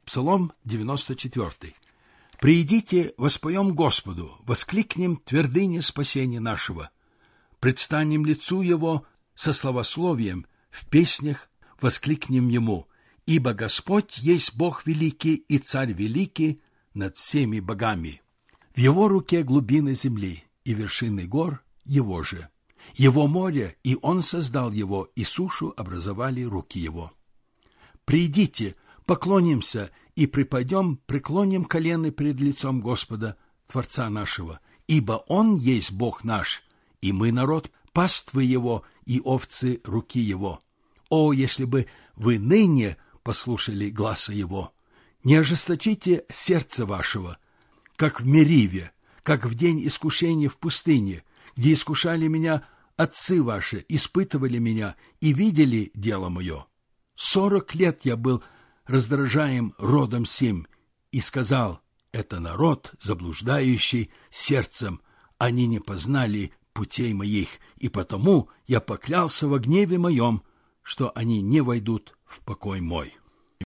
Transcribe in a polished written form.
Псалом 94. «Приидите, воспоем Господу, воскликнем твердыне спасения нашего, предстанем лицу Его со славословием, в песнях воскликнем Ему, ибо Господь есть Бог великий и Царь великий над всеми богами. В Его руке глубины земли, и вершины гор Его же. Его море, и Он создал его, и сушу образовали руки Его. Придите, поклонимся и припадем, преклоним колены пред лицом Господа, Творца нашего, ибо Он есть Бог наш, и мы народ паствы Его и овцы руки Его. О, если бы вы ныне послушали гласа Его! Не ожесточите сердце вашего, как в Мериве, как в день искушения в пустыне, где искушали меня отцы ваши, испытывали меня и видели дело мое. 40 лет я был раздражаем родом сим, и сказал: это народ, заблуждающий сердцем, они не познали путей моих, и потому я поклялся во гневе моем, что они не войдут в покой мой».